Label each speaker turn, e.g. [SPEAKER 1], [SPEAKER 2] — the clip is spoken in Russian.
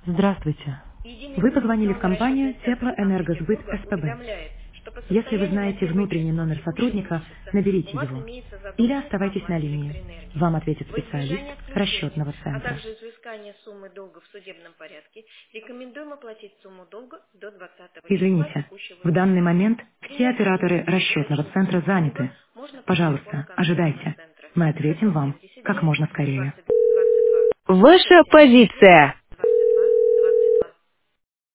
[SPEAKER 1] Здравствуйте.
[SPEAKER 2] Единый
[SPEAKER 1] Вы
[SPEAKER 2] пункт
[SPEAKER 1] позвонили в
[SPEAKER 2] полномочий
[SPEAKER 1] компанию
[SPEAKER 2] Центра
[SPEAKER 1] Теплоэнергосбыт
[SPEAKER 2] Санкт-Петербурга
[SPEAKER 1] СПБ.
[SPEAKER 2] уведомляет, что по
[SPEAKER 1] Если вы
[SPEAKER 2] состоянию на
[SPEAKER 1] знаете
[SPEAKER 2] первое
[SPEAKER 1] внутренний
[SPEAKER 2] число
[SPEAKER 1] номер
[SPEAKER 2] текущего
[SPEAKER 1] сотрудника,
[SPEAKER 2] месяца у
[SPEAKER 1] наберите
[SPEAKER 2] вас
[SPEAKER 1] его.
[SPEAKER 2] имеется
[SPEAKER 1] Или
[SPEAKER 2] задолженность по
[SPEAKER 1] оставайтесь на
[SPEAKER 2] оплате
[SPEAKER 1] линии.
[SPEAKER 2] электроэнергии.
[SPEAKER 1] Вам ответит
[SPEAKER 2] Во
[SPEAKER 1] специалист
[SPEAKER 2] избежание отключения,
[SPEAKER 1] расчетного
[SPEAKER 2] а
[SPEAKER 1] центра.
[SPEAKER 2] также изыскания суммы долга в судебном порядке, рекомендуем оплатить сумму долга до 20 числа
[SPEAKER 1] Извините,
[SPEAKER 2] текущего
[SPEAKER 1] в данный
[SPEAKER 2] месяца.
[SPEAKER 1] момент
[SPEAKER 2] При
[SPEAKER 1] все операторы
[SPEAKER 2] необходимости
[SPEAKER 1] расчетного
[SPEAKER 2] уточнить
[SPEAKER 1] центра
[SPEAKER 2] сумму долга
[SPEAKER 1] заняты.
[SPEAKER 2] можно по телефону
[SPEAKER 1] Пожалуйста,
[SPEAKER 2] контактного
[SPEAKER 1] ожидайте.
[SPEAKER 2] центра
[SPEAKER 1] Мы ответим вам как
[SPEAKER 2] 679
[SPEAKER 1] можно скорее.
[SPEAKER 2] 22 22.
[SPEAKER 3] Ваша
[SPEAKER 2] Слушайте,
[SPEAKER 3] позиция.